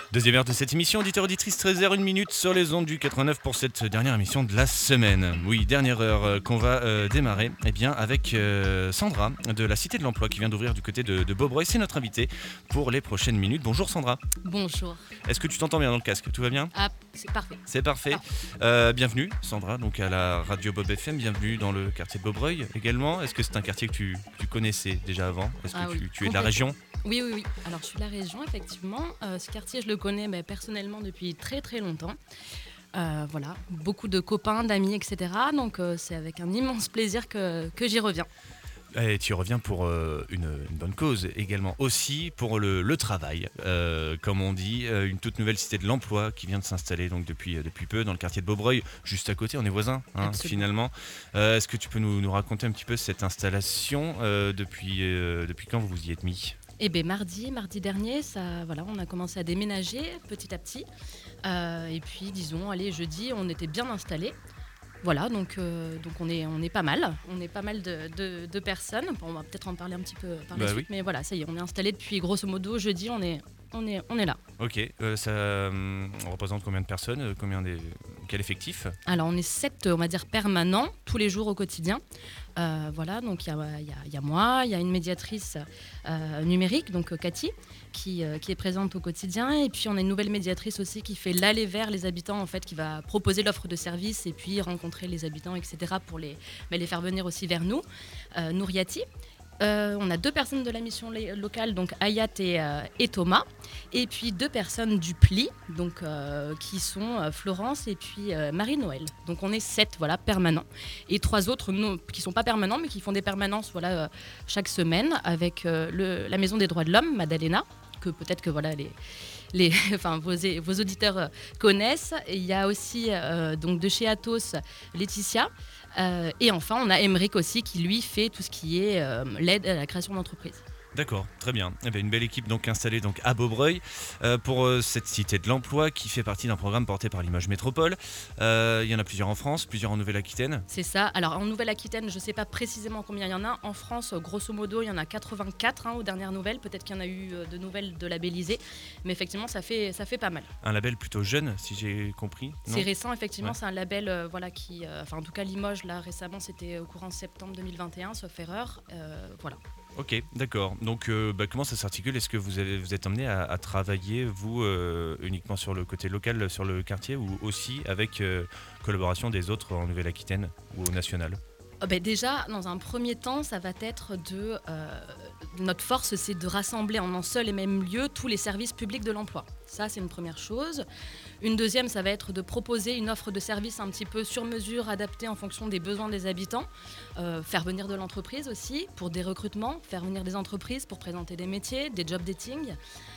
Deuxième heure de cette émission, auditeur-auditrice, 13h01 sur les ondes du 89 pour cette dernière émission de la semaine. Oui, dernière heure qu'on va démarrer avec Sandra de la Cité de l'Emploi qui vient d'ouvrir du côté de Beaubreuil. C'est notre invitée pour les prochaines minutes. Bonjour Sandra. Bonjour. Est-ce que tu t'entends bien dans le casque? Tout va bien? Ah, c'est parfait. C'est parfait. Bienvenue Sandra, donc à la radio Bob FM, bienvenue dans le quartier de Beaubreuil également. Est-ce que c'est un quartier que tu connaissais déjà avant? Est-ce que tu es de la région? Oui. Alors je suis de la région effectivement. Ce quartier je le connais personnellement depuis très très longtemps. Voilà, beaucoup de copains, d'amis, etc. Donc c'est avec un immense plaisir que j'y reviens. Et tu y reviens pour une bonne cause également, aussi pour le travail, comme on dit, une toute nouvelle cité de l'emploi qui vient de s'installer donc depuis peu dans le quartier de Beaubreuil, juste à côté, on est voisins finalement. Est-ce que tu peux nous raconter un petit peu cette installation, depuis quand vous vous y êtes mis? Mardi dernier, on a commencé à déménager petit à petit. Et puis disons, jeudi, on était bien installés. Voilà, donc on est pas mal. On est pas mal de personnes. Bon, on va peut-être en parler un petit peu par la suite, mais voilà, ça y est, on est installé depuis grosso modo jeudi, on est là. Ok, ça représente combien de personnes, quel effectif? Alors on est 7, on va dire permanents, tous les jours au quotidien. Voilà, donc il y a moi, il y a une médiatrice numérique, donc Cathy, qui est présente au quotidien. Et puis on a une nouvelle médiatrice aussi qui fait l'aller vers les habitants, en fait, qui va proposer l'offre de service et puis rencontrer les habitants, etc. pour les faire venir aussi vers nous. Nouriati. On a 2 personnes de la mission locale, donc Ayat et Thomas, et puis 2 personnes du PLI, donc, qui sont Florence et puis Marie-Noël. Donc on est 7 permanents, et 3 autres qui ne sont pas permanents, mais qui font des permanences chaque semaine avec la Maison des droits de l'homme, Madalena, que peut-être que vos auditeurs connaissent. Et il y a aussi donc de chez Atos, Laetitia. Et enfin, on a Emeric aussi qui lui fait tout ce qui est l'aide à la création d'entreprise. D'accord, très bien. Une belle équipe donc installée donc à Beaubreuil pour cette cité de l'emploi qui fait partie d'un programme porté par Limoges Métropole. Il y en a plusieurs en France, plusieurs en Nouvelle-Aquitaine. C'est ça. Alors en Nouvelle-Aquitaine, je ne sais pas précisément combien il y en a. En France, grosso modo, il y en a 84 aux dernières nouvelles. Peut-être qu'il y en a eu de nouvelles de labellisées, mais effectivement, ça fait pas mal. Un label plutôt jeune, si j'ai compris. Non, c'est récent, effectivement. Ouais. C'est un label qui, en tout cas Limoges, là récemment, c'était au courant septembre 2021, sauf erreur. Voilà. Ok, d'accord. Donc, comment ça s'articule? Est-ce que vous êtes amené à travailler, vous, uniquement sur le côté local, sur le quartier, ou aussi avec collaboration des autres en Nouvelle-Aquitaine ou au national? Déjà, dans un premier temps, ça va être notre force, c'est de rassembler en un seul et même lieu tous les services publics de l'emploi. Ça, c'est une première chose. Une deuxième, ça va être de proposer une offre de service un petit peu sur mesure, adaptée en fonction des besoins des habitants. Faire venir de l'entreprise aussi pour des recrutements, faire venir des entreprises pour présenter des métiers, des job dating.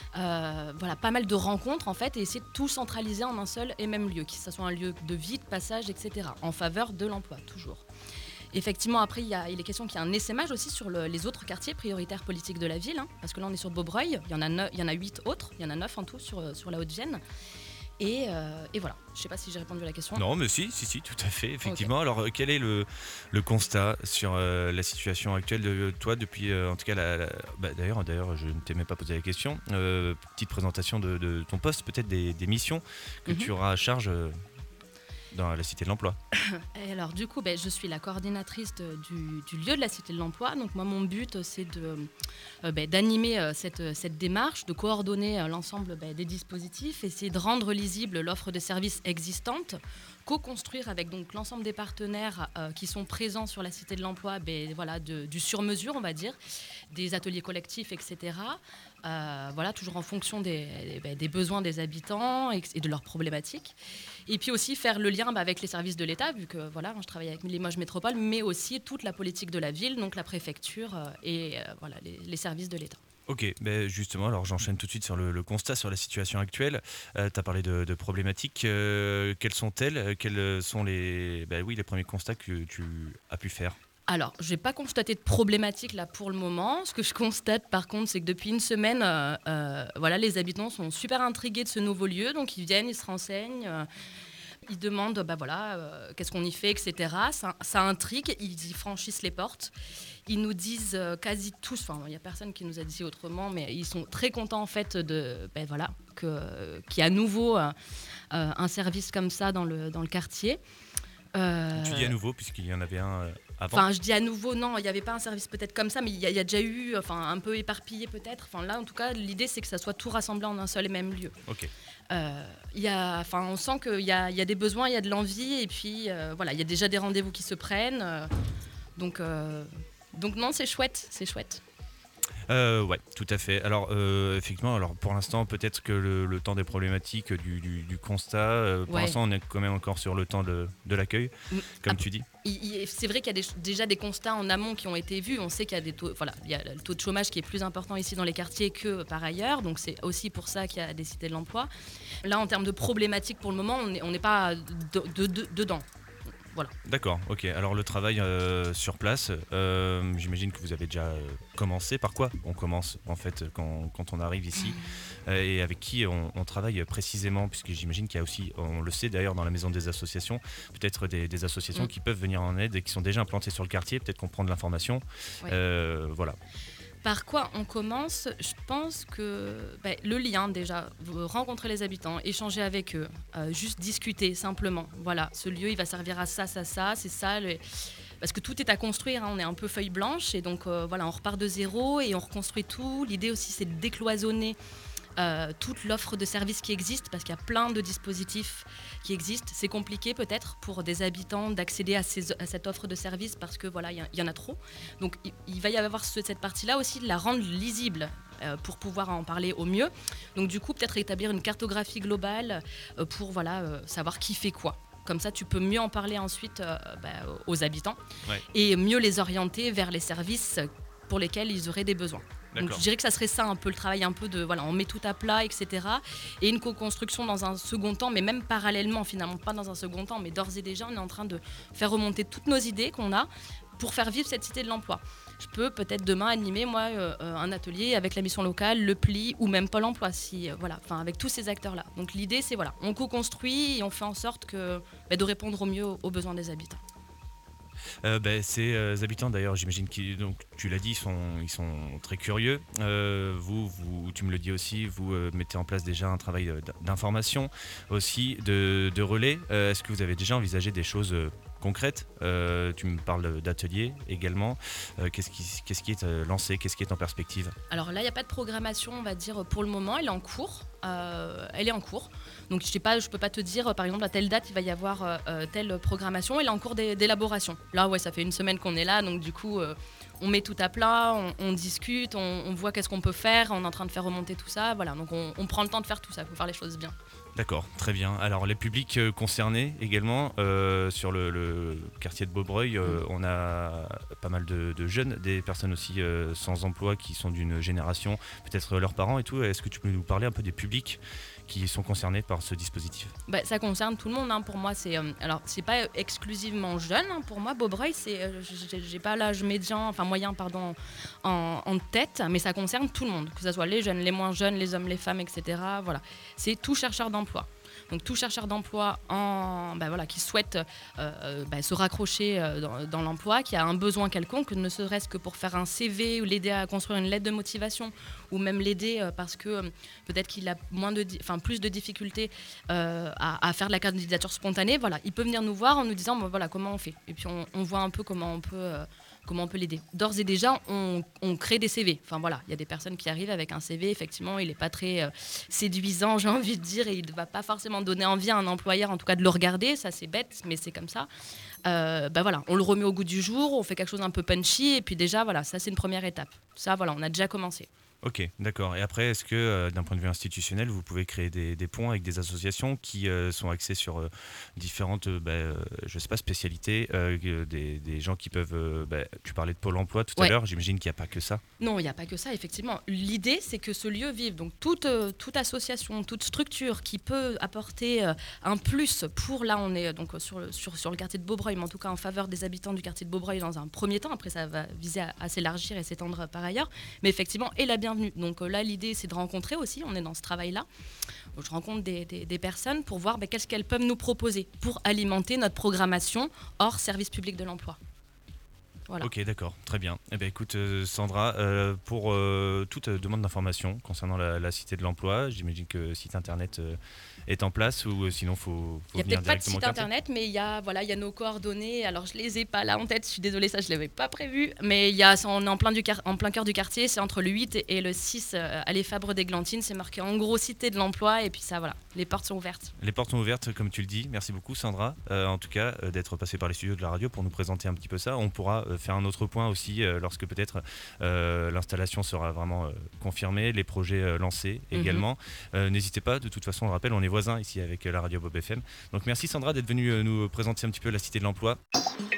Pas mal de rencontres en fait, et essayer de tout centraliser en un seul et même lieu, que ce soit un lieu de vie, de passage, etc. en faveur de l'emploi, toujours. Effectivement, après, il est question qu'il y ait un essaimage aussi sur les autres quartiers prioritaires politiques de la ville, parce que là, on est sur Beaubreuil, il y en a 8 autres, il y en a 9 en tout sur la Haute-Vienne. Et voilà, je ne sais pas si j'ai répondu à la question. Non, mais si, tout à fait, effectivement. Okay. Alors, quel est le constat sur la situation actuelle de toi depuis, en tout cas, d'ailleurs, je ne t'ai même pas posé la question. Petite présentation de ton poste, peut-être des missions que tu auras à charge dans la Cité de l'Emploi. Et alors du coup, je suis la coordinatrice du lieu de la Cité de l'Emploi. Donc moi, mon but, c'est d'animer cette démarche, de coordonner l'ensemble des dispositifs, essayer de rendre lisible l'offre de services existante, co-construire avec donc l'ensemble des partenaires qui sont présents sur la Cité de l'Emploi, du sur-mesure, on va dire, des ateliers collectifs, etc. Toujours en fonction des besoins des habitants et de leurs problématiques. Et puis aussi faire le lien avec les services de l'État, vu que je travaille avec Limoges Métropole, mais aussi toute la politique de la ville, donc la préfecture et les services de l'État. Ok, justement, alors j'enchaîne tout de suite sur le constat sur la situation actuelle. Tu as parlé de problématiques. Quelles sont-elles? Quels sont les premiers constats que tu as pu faire? Alors, je n'ai pas constaté de problématique là pour le moment. Ce que je constate par contre, c'est que depuis une semaine, les habitants sont super intrigués de ce nouveau lieu. Donc ils viennent, ils se renseignent. ils demandent qu'est-ce qu'on y fait, etc. Ça intrigue, ils y franchissent les portes. Ils nous disent quasi tous, enfin il n'y a personne qui nous a dit autrement, mais ils sont très contents en fait qu'il y ait à nouveau un service comme ça dans le quartier. Tu dis à nouveau, puisqu'il y en avait un avant. Enfin, je dis à nouveau, non, il n'y avait pas un service peut-être comme ça, mais il y a déjà eu, un peu éparpillé peut-être. Enfin, là, en tout cas, l'idée, c'est que ça soit tout rassemblé en un seul et même lieu. Ok. On sent qu'il y a des besoins, il y a de l'envie, et puis, il y a déjà des rendez-vous qui se prennent. Donc non, c'est chouette, c'est chouette. Ouais, tout à fait. Alors, effectivement, pour l'instant, peut-être que le temps des problématiques du constat, pour l'instant, on est quand même encore sur le temps de l'accueil, comme tu dis. C'est vrai qu'il y a déjà des constats en amont qui ont été vus. On sait qu'il y a il y a le taux de chômage qui est plus important ici dans les quartiers que par ailleurs. Donc, c'est aussi pour ça qu'il y a des cités de l'emploi. Là, en termes de problématiques, pour le moment, on n'est pas dedans. Voilà. D'accord, ok. Alors le travail sur place, j'imagine que vous avez déjà commencé. Par quoi on commence en fait quand on arrive ici et avec qui on travaille précisément, puisque j'imagine qu'il y a aussi, on le sait d'ailleurs dans la maison des associations, peut-être des associations qui peuvent venir en aide et qui sont déjà implantées sur le quartier, peut-être qu'on prend de l'information. Voilà. Par quoi on commence? Je pense que le lien déjà, rencontrer les habitants, échanger avec eux, juste discuter simplement. Voilà, ce lieu il va servir à ça, c'est ça. Parce que tout est à construire, on est un peu feuille blanche et donc on repart de zéro et on reconstruit tout. L'idée aussi c'est de décloisonner toute l'offre de services qui existe, parce qu'il y a plein de dispositifs qui existent. C'est compliqué peut-être pour des habitants d'accéder à cette offre de services parce que il y en a trop. Donc il va y avoir cette partie-là aussi, de la rendre lisible pour pouvoir en parler au mieux. Donc du coup, peut-être établir une cartographie globale pour savoir qui fait quoi. Comme ça, tu peux mieux en parler ensuite aux habitants et mieux les orienter vers les services pour lesquels ils auraient des besoins. Donc je dirais que ça serait ça un peu le travail, un peu de on met tout à plat, etc. Et une co-construction dans un second temps, mais même parallèlement finalement, pas dans un second temps, mais d'ores et déjà on est en train de faire remonter toutes nos idées qu'on a pour faire vivre cette cité de l'emploi. Je peux peut-être demain animer un atelier avec la mission locale, le PLI ou même Pôle emploi, avec tous ces acteurs-là. Donc l'idée c'est on co-construit et on fait en sorte de répondre au mieux aux besoins des habitants. Ces habitants d'ailleurs, j'imagine donc tu l'as dit, ils sont très curieux. Vous, tu me le dis aussi, vous mettez en place déjà un travail d'information, aussi de relais. Est-ce que vous avez déjà envisagé des choses concrètes? Tu me parles d'ateliers également. Qu'est-ce qui est lancé? Qu'est-ce qui est en perspective? Alors là, il n'y a pas de programmation, on va dire, pour le moment. Elle est en cours. Donc je peux pas te dire, par exemple, à telle date, il va y avoir telle programmation. Elle est en cours d'élaboration. Là, ça fait une semaine qu'on est là. Donc du coup, on met tout à plat, on discute, on voit qu'est-ce qu'on peut faire. On est en train de faire remonter tout ça. Voilà, donc on prend le temps de faire tout ça. Il faut faire les choses bien. D'accord, très bien. Alors les publics concernés également, sur le quartier de Beaubreuil, on a pas mal de jeunes, des personnes aussi sans emploi qui sont d'une génération, peut-être leurs parents et tout. Est-ce que tu peux nous parler un peu des publics qui sont concernés par ce dispositif? Ça concerne tout le monde, Pour moi, c'est pas exclusivement jeune. Pour moi, Beaubreuil, j'ai pas l'âge moyen en tête, mais ça concerne tout le monde, que ce soit les jeunes, les moins jeunes, les hommes, les femmes, etc. Voilà, c'est tout chercheur d'emploi. Donc tout chercheur d'emploi qui souhaite se raccrocher dans l'emploi, qui a un besoin quelconque, ne serait-ce que pour faire un CV ou l'aider à construire une lettre de motivation, ou même l'aider parce que peut-être qu'il a plus de difficultés à faire de la candidature spontanée. Il peut venir nous voir en nous disant comment on fait. Et puis on voit un peu comment on peut l'aider. D'ores et déjà, on crée des CV. Il y a des personnes qui arrivent avec un CV, effectivement, il n'est pas très séduisant, j'ai envie de dire, et il ne va pas forcément donner envie à un employeur, en tout cas, de le regarder. Ça, c'est bête, mais c'est comme ça. On le remet au goût du jour, on fait quelque chose un peu punchy, et puis déjà, ça, c'est une première étape. Ça, on a déjà commencé. Ok, d'accord. Et après, est-ce que d'un point de vue institutionnel, vous pouvez créer des ponts avec des associations qui sont axées sur différentes, je sais pas, spécialités, des gens qui peuvent... tu parlais de Pôle emploi tout à l'heure, j'imagine qu'il n'y a pas que ça. Non, il n'y a pas que ça, effectivement. L'idée, c'est que ce lieu vive. Donc toute association, toute structure qui peut apporter un plus pour... Là, on est donc sur le quartier de Beaubreuil, mais en tout cas en faveur des habitants du quartier de Beaubreuil dans un premier temps. Après, ça va viser à s'élargir et s'étendre par ailleurs. Mais effectivement, et la bienveillance bienvenue. Donc là, l'idée, c'est de rencontrer aussi, on est dans ce travail-là. Donc, je rencontre des personnes pour voir qu'est-ce qu'elles peuvent nous proposer pour alimenter notre programmation hors service public de l'emploi. Voilà. Ok, d'accord, très bien. Eh bien, écoute, Sandra, pour toute demande d'information concernant la Cité de l'Emploi, j'imagine que le site internet est en place ou sinon faut Il n'y a venir peut-être pas de directement site au quartier. internet, mais il y a nos coordonnées. Alors, je ne les ai pas là en tête, je suis désolée, ça, je ne l'avais pas prévu. Mais on est en plein cœur du quartier, c'est entre le 8 et le 6 allée Fabre-d'Églantine. C'est marqué en gros Cité de l'Emploi, et puis ça, voilà, les portes sont ouvertes. Les portes sont ouvertes, comme tu le dis. Merci beaucoup, Sandra, en tout cas, d'être passée par les studios de la radio pour nous présenter un petit peu ça. On pourra faire un autre point aussi lorsque peut-être l'installation sera vraiment confirmée, les projets lancés également. N'hésitez pas, de toute façon, on le rappelle, on est voisins ici avec la radio Bob FM. Donc merci Sandra d'être venue nous présenter un petit peu la Cité de l'Emploi.